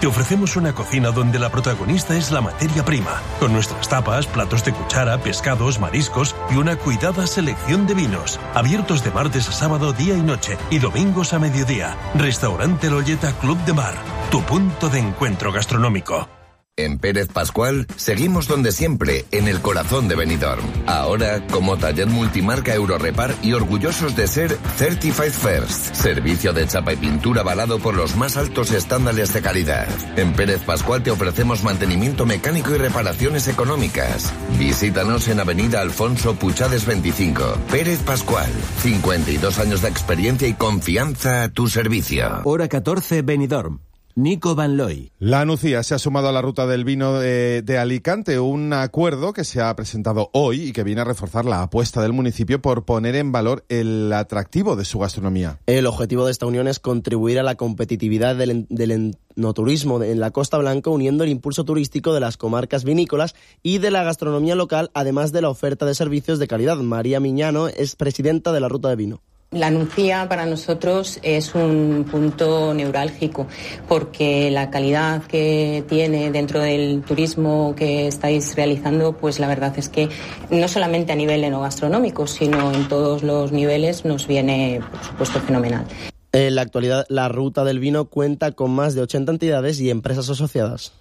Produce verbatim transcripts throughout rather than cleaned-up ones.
Te ofrecemos una cocina donde la protagonista es la materia prima, con nuestras tapas, platos de cuchara, pescados, mariscos y una cuidada selección de vinos. Abiertos de martes a sábado día y noche y domingos a mediodía. Restaurante Lolleta Club de Mar, tu punto de encuentro gastronómico. En Pérez Pascual seguimos donde siempre, en el corazón de Benidorm. Ahora, como taller multimarca Eurorepar y orgullosos de ser Certified First. Servicio de chapa y pintura avalado por los más altos estándares de calidad. En Pérez Pascual te ofrecemos mantenimiento mecánico y reparaciones económicas. Visítanos en Avenida Alfonso Puchades veinticinco. Pérez Pascual, cincuenta y dos años de experiencia y confianza a tu servicio. Hora catorce, Benidorm. Nico Van Looy. La Nucía se ha sumado a la ruta del vino de, de Alicante, un acuerdo que se ha presentado hoy y que viene a reforzar la apuesta del municipio por poner en valor el atractivo de su gastronomía. El objetivo de esta unión es contribuir a la competitividad del, del enoturismo en la Costa Blanca, uniendo el impulso turístico de las comarcas vinícolas y de la gastronomía local, además de la oferta de servicios de calidad. María Miñano es presidenta de la Ruta de Vino. La Nucía para nosotros es un punto neurálgico porque la calidad que tiene dentro del turismo que estáis realizando, pues la verdad es que no solamente a nivel enogastronómico, sino en todos los niveles nos viene, por supuesto, fenomenal. En la actualidad, la Ruta del Vino cuenta con más de ochenta entidades y empresas asociadas.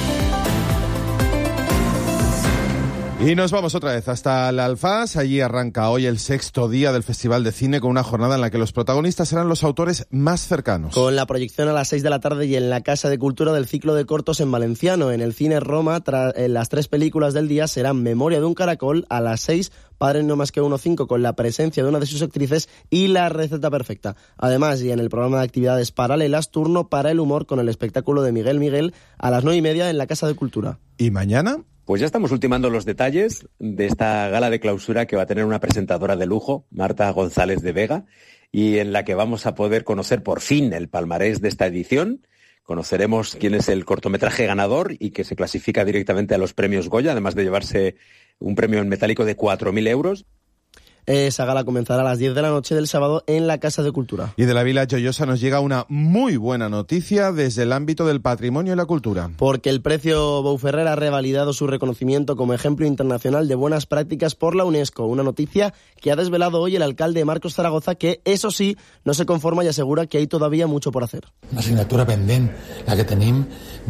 Y nos vamos otra vez hasta la Alfaz. Allí arranca hoy el sexto día del Festival de Cine con una jornada en la que los protagonistas serán los autores más cercanos. Con la proyección a las seis de la tarde y en la Casa de Cultura del ciclo de cortos en valenciano. En el Cine Roma, tra- en las tres películas del día serán Memoria de un caracol a las seis, Padre no más que uno cinco con la presencia de una de sus actrices y La receta perfecta. Además, y en el programa de actividades paralelas, turno para el humor con el espectáculo de Miguel Miguel a las nueve y media en la Casa de Cultura. ¿Y mañana? Pues ya estamos ultimando los detalles de esta gala de clausura que va a tener una presentadora de lujo, Marta González de Vega, y en la que vamos a poder conocer por fin el palmarés de esta edición. Conoceremos quién es el cortometraje ganador y que se clasifica directamente a los premios Goya, además de llevarse un premio en metálico de cuatro mil euros. Esa gala comenzará a las diez de la noche del sábado en la Casa de Cultura. Y de la Vila Joyosa nos llega una muy buena noticia desde el ámbito del patrimonio y la cultura. Porque el Precio Bouferrer ha revalidado su reconocimiento como ejemplo internacional de buenas prácticas por la UNESCO. Una noticia que ha desvelado hoy el alcalde Marcos Zaragoza, que, eso sí, no se conforma y asegura que hay todavía mucho por hacer. Una assignatura pendent, la que tenim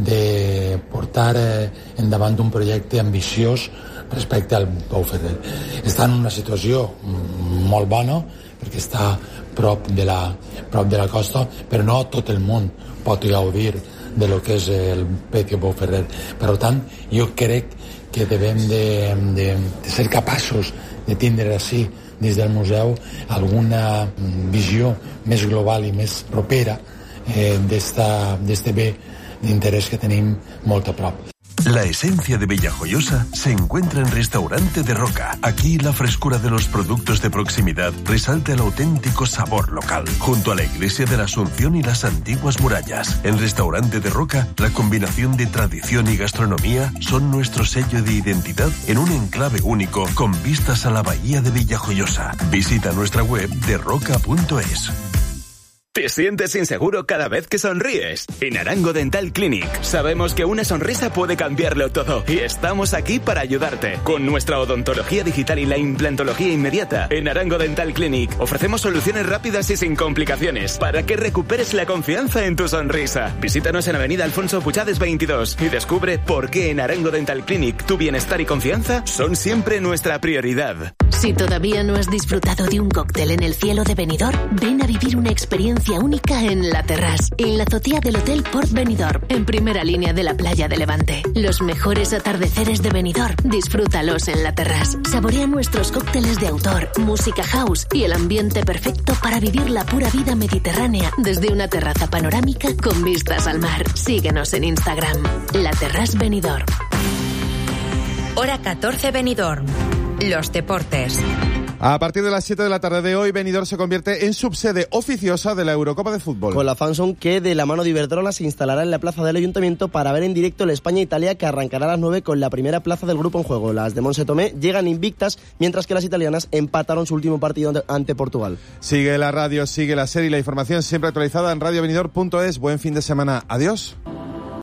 de portar eh, endavant un projecte ambiciós respecte al Bouferrer. Està en una situació molt bona perquè està prop de la, prop de la costa, però no tot el món pot gaudir de lo que és el Precio Bouferrer. Per tant, jo crec que devem de, de, de ser capaços de tindre així des del museu alguna visió més global i més propera eh, d'este bé d'interès que tenim molt a prop. La esencia de Villajoyosa se encuentra en Restaurante de Roca. Aquí la frescura de los productos de proximidad resalta el auténtico sabor local. Junto a la Iglesia de la Asunción y las antiguas murallas. En Restaurante de Roca, la combinación de tradición y gastronomía son nuestro sello de identidad en un enclave único con vistas a la bahía de Villajoyosa. Visita nuestra web de roca punto es. ¿Te sientes inseguro cada vez que sonríes? En Arango Dental Clinic sabemos que una sonrisa puede cambiarlo todo y estamos aquí para ayudarte. Con nuestra odontología digital y la implantología inmediata, en Arango Dental Clinic ofrecemos soluciones rápidas y sin complicaciones para que recuperes la confianza en tu sonrisa. Visítanos en Avenida Alfonso Puchades veintidós y descubre por qué en Arango Dental Clinic tu bienestar y confianza son siempre nuestra prioridad. Si todavía no has disfrutado de un cóctel en el cielo de Benidorm, ven a vivir una experiencia única en La Terrasse, en la azotea del Hotel Port Benidorm, en primera línea de la playa de Levante. Los mejores atardeceres de Benidorm, disfrútalos en La Terrasse. Saborea nuestros cócteles de autor, música house y el ambiente perfecto para vivir la pura vida mediterránea desde una terraza panorámica con vistas al mar. Síguenos en Instagram, La Terrasse Benidorm. Hora catorce, Benidorm. Los deportes. A partir de las siete de la tarde de hoy, Benidorm se convierte en subsede oficiosa de la Eurocopa de Fútbol. Con la fanzone que, de la mano de Iberdrola, se instalará en la plaza del Ayuntamiento para ver en directo el España-Italia, que arrancará a las nueve con la primera plaza del grupo en juego. Las de Monse Tomé llegan invictas, mientras que las italianas empataron su último partido ante Portugal. Sigue la radio, sigue la serie y la información siempre actualizada en radio benidorm punto es. Buen fin de semana. Adiós.